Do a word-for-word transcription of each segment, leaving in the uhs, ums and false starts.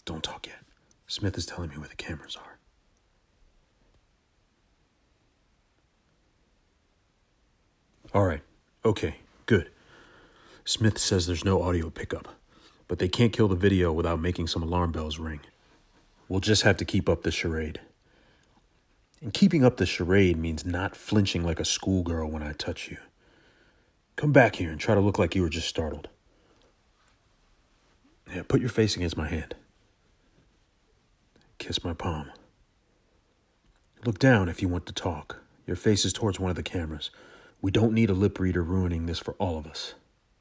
Don't talk yet. Smith is telling me where the cameras are. All right. Okay. Good. Smith says there's no audio pickup, but they can't kill the video without making some alarm bells ring. We'll just have to keep up the charade. And keeping up the charade means not flinching like a schoolgirl when I touch you. Come back here and try to look like you were just startled. Yeah, put your face against my hand. Kiss my palm. Look down if you want to talk. Your face is towards one of the cameras. We don't need a lip reader ruining this for all of us.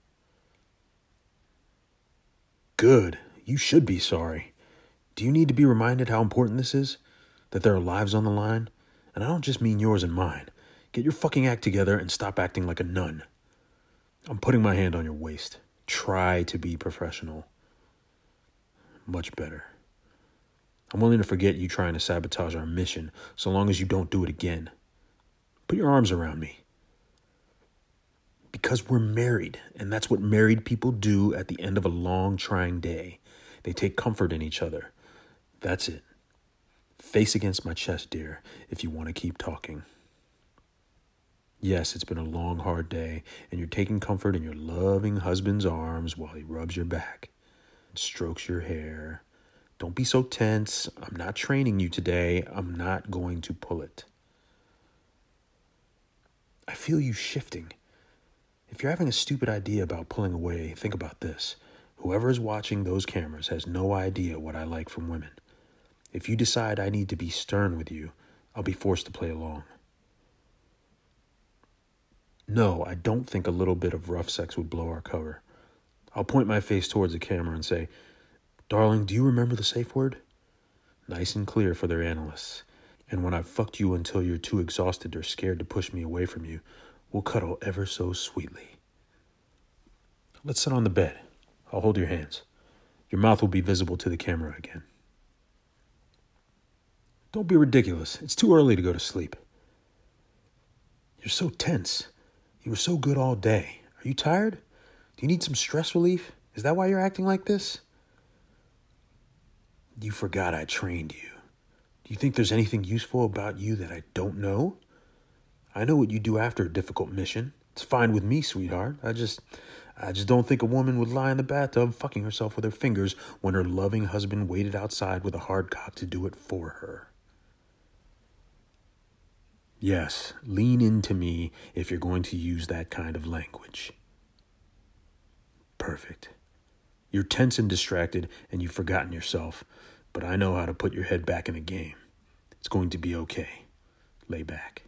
Good. You should be sorry. Do you need to be reminded how important this is? That there are lives on the line? And I don't just mean yours and mine. Get your fucking act together and stop acting like a nun. I'm putting my hand on your waist. Try to be professional. Much better. I'm willing to forget you trying to sabotage our mission, so long as you don't do it again. Put your arms around me. Because we're married, and that's what married people do at the end of a long, trying day. They take comfort in each other. That's it. Face against my chest, dear, if you want to keep talking. Yes, it's been a long, hard day, and you're taking comfort in your loving husband's arms while he rubs your back and strokes your hair. Don't be so tense. I'm not training you today. I'm not going to pull it. I feel you shifting. If you're having a stupid idea about pulling away, think about this. Whoever is watching those cameras has no idea what I like from women. If you decide I need to be stern with you, I'll be forced to play along. No, I don't think a little bit of rough sex would blow our cover. I'll point my face towards the camera and say, "Darling, do you remember the safe word?" Nice and clear for their analysts. And when I've fucked you until you're too exhausted or scared to push me away from you, we'll cuddle ever so sweetly. Let's sit on the bed. I'll hold your hands. Your mouth will be visible to the camera again. Don't be ridiculous. It's too early to go to sleep. You're so tense. You were so good all day. Are you tired? Do you need some stress relief? Is that why you're acting like this? You forgot I trained you. Do you think there's anything useful about you that I don't know? I know what you do after a difficult mission. It's fine with me, sweetheart. I just, I just don't think a woman would lie in the bathtub fucking herself with her fingers when her loving husband waited outside with a hard cock to do it for her. Yes, lean into me if you're going to use that kind of language. Perfect. You're tense and distracted, and you've forgotten yourself, but I know how to put your head back in the game. It's going to be okay. Lay back.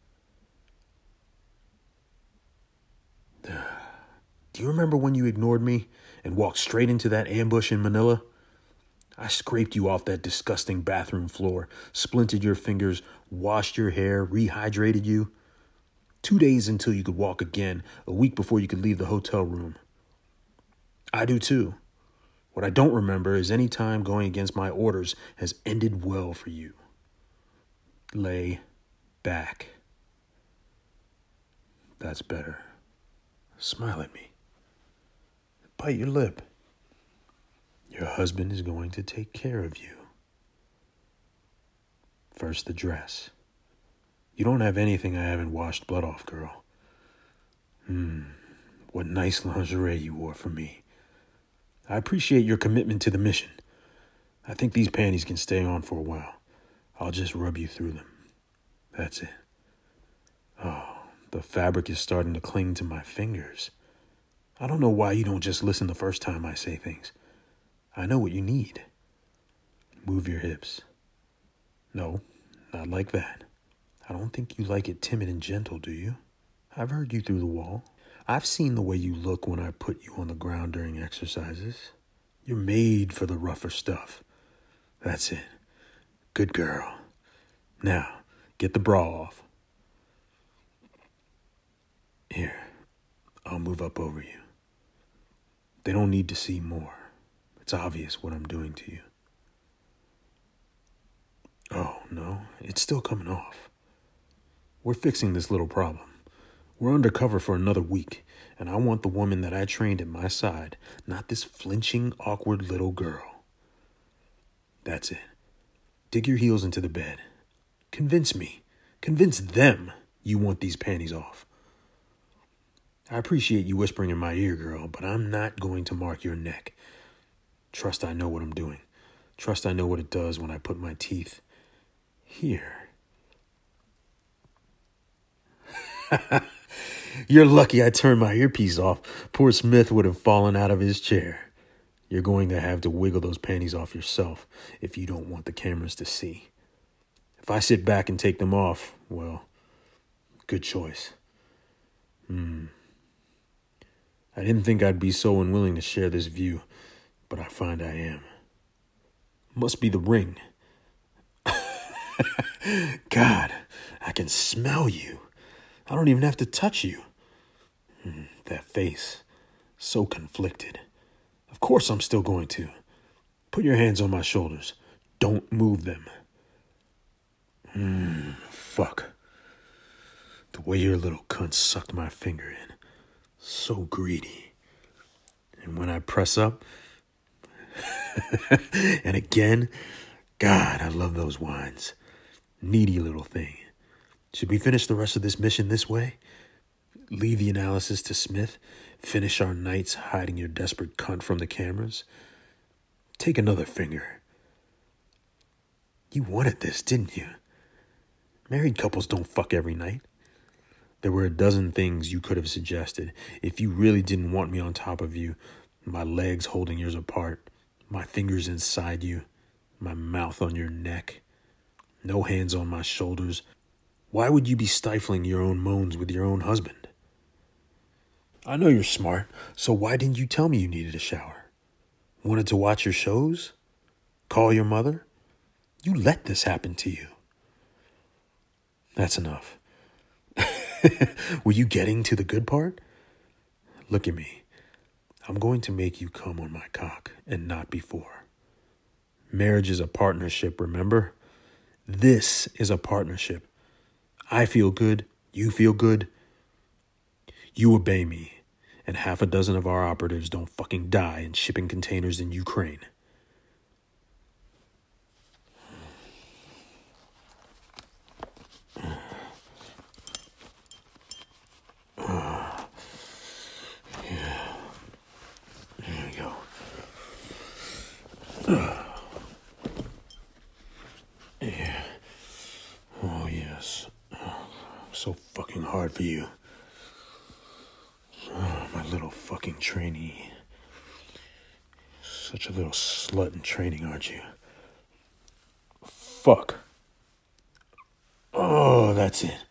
Do you remember when you ignored me and walked straight into that ambush in Manila? I scraped you off that disgusting bathroom floor, splinted your fingers, washed your hair, rehydrated you. Two days until you could walk again, a week before you could leave the hotel room. I do too. What I don't remember is any time going against my orders has ended well for you. Lay back. That's better. Smile at me. Bite your lip. Your husband is going to take care of you. First, the dress. You don't have anything I haven't washed blood off, girl. Hmm, what nice lingerie you wore for me. I appreciate your commitment to the mission. I think these panties can stay on for a while. I'll just rub you through them. That's it. Oh, the fabric is starting to cling to my fingers. I don't know why you don't just listen the first time I say things. I know what you need. Move your hips. No, not like that. I don't think you like it timid and gentle, do you? I've heard you through the wall. I've seen the way you look when I put you on the ground during exercises. You're made for the rougher stuff. That's it. Good girl. Now, get the bra off. Here, I'll move up over you. They don't need to see more. It's obvious what I'm doing to you. Oh, no, it's still coming off. We're fixing this little problem. We're undercover for another week, and I want the woman that I trained at my side, not this flinching, awkward little girl. That's it. Dig your heels into the bed. Convince me. Convince them you want these panties off. I appreciate you whispering in my ear, girl, but I'm not going to mark your neck. Trust I know what I'm doing. Trust I know what it does when I put my teeth here. You're lucky I turned my earpiece off. Poor Smith would have fallen out of his chair. You're going to have to wiggle those panties off yourself if you don't want the cameras to see. If I sit back and take them off, well, good choice. Hmm. I didn't think I'd be so unwilling to share this view, but I find I am. Must be the ring. God, I can smell you. I don't even have to touch you. Mm, that face, so conflicted. Of course I'm still going to. Put your hands on my shoulders. Don't move them. Hmm, fuck. The way your little cunt sucked my finger in. So greedy. And when I press up, and again, God, I love those wines. Needy little thing. Should we finish the rest of this mission this way? Leave the analysis to Smith? Finish our nights hiding your desperate cunt from the cameras? Take another finger. You wanted this, didn't you? Married couples don't fuck every night. There were a dozen things you could have suggested if you really didn't want me on top of you. My legs holding yours apart, my fingers inside you, my mouth on your neck, no hands on my shoulders. Why would you be stifling your own moans with your own husband? I know you're smart, so why didn't you tell me you needed a shower? Wanted to watch your shows? Call your mother? You let this happen to you. That's enough. Were you getting to the good part? Look at me. I'm going to make you come on my cock and not before. Marriage is a partnership, remember? This is a partnership. I feel good. You feel good. You obey me. And half a dozen of our operatives don't fucking die in shipping containers in Ukraine. Yeah. Oh, yes. So fucking hard for you. Oh, my little fucking trainee. Such a little slut in training, aren't you? Fuck. Oh, that's it.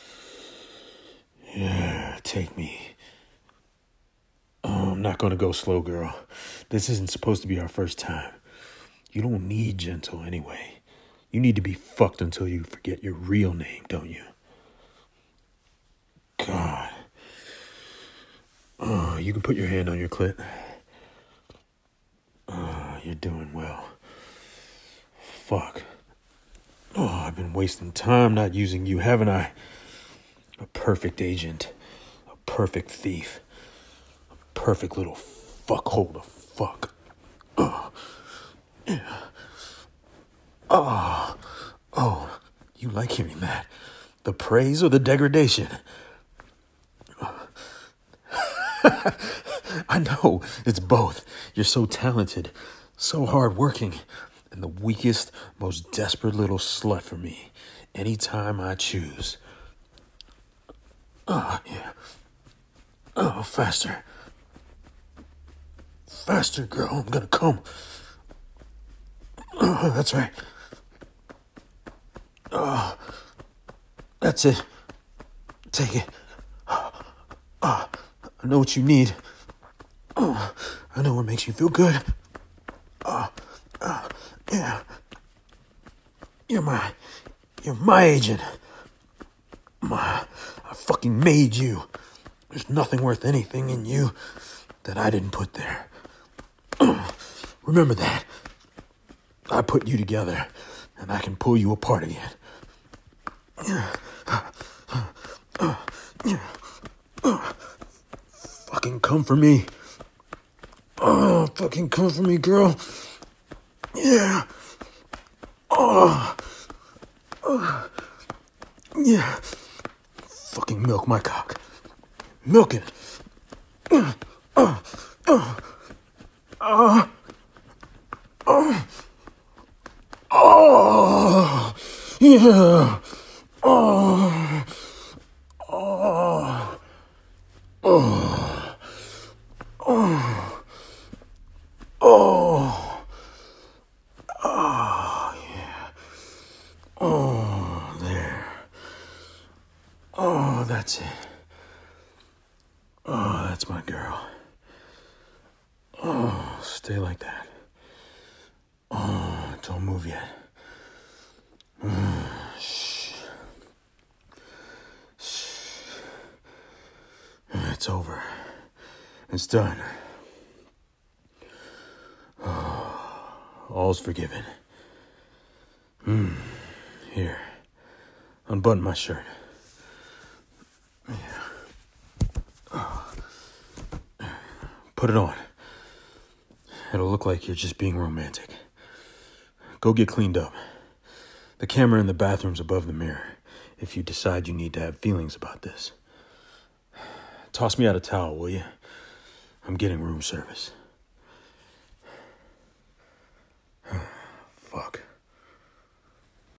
Yeah, take me. Oh, I'm not gonna go slow, girl. This isn't supposed to be our first time. You don't need gentle anyway. You need to be fucked until you forget your real name, don't you? God. Oh, you can put your hand on your clit. Oh, you're doing well. Fuck. Oh, I've been wasting time not using you, haven't I? A perfect agent. A perfect thief. A perfect little fuckhole to fuck. Oh. Yeah. Oh. Oh. You like hearing that? The praise or the degradation? I know, it's both. You're so talented, so hardworking, and the weakest, most desperate little slut for me, anytime I choose. Oh, yeah. Oh, faster. Faster, girl, I'm gonna come. Oh, that's right. Oh, that's it. Take it. Oh, I know what you need. Oh, I know what makes you feel good. Oh, oh, yeah. You're my, you're my agent. My, I fucking made you. There's nothing worth anything in you that I didn't put there. Oh, remember that. I put you together, and I can pull you apart again. Fucking come for me. Oh, fucking come for me, girl. Yeah. Oh. Oh. Yeah. Fucking milk my cock. Milk it. Uh. Uh. Uh. Uh. Oh. Oh. Yeah. Oh. Oh. Oh. Oh. Oh. Oh, yeah. Oh, there. Oh, that's it. Oh, that's my girl. Oh, stay like that. Oh, don't move yet. Mm, shh. Shh. It's over. It's done. Oh, all's forgiven. Hmm. Here. Unbutton my shirt. Yeah. Oh. Put it on. It'll look like you're just being romantic. Go get cleaned up. The camera in the bathroom's above the mirror, if you decide you need to have feelings about this. Toss me out a towel, will you? I'm getting room service.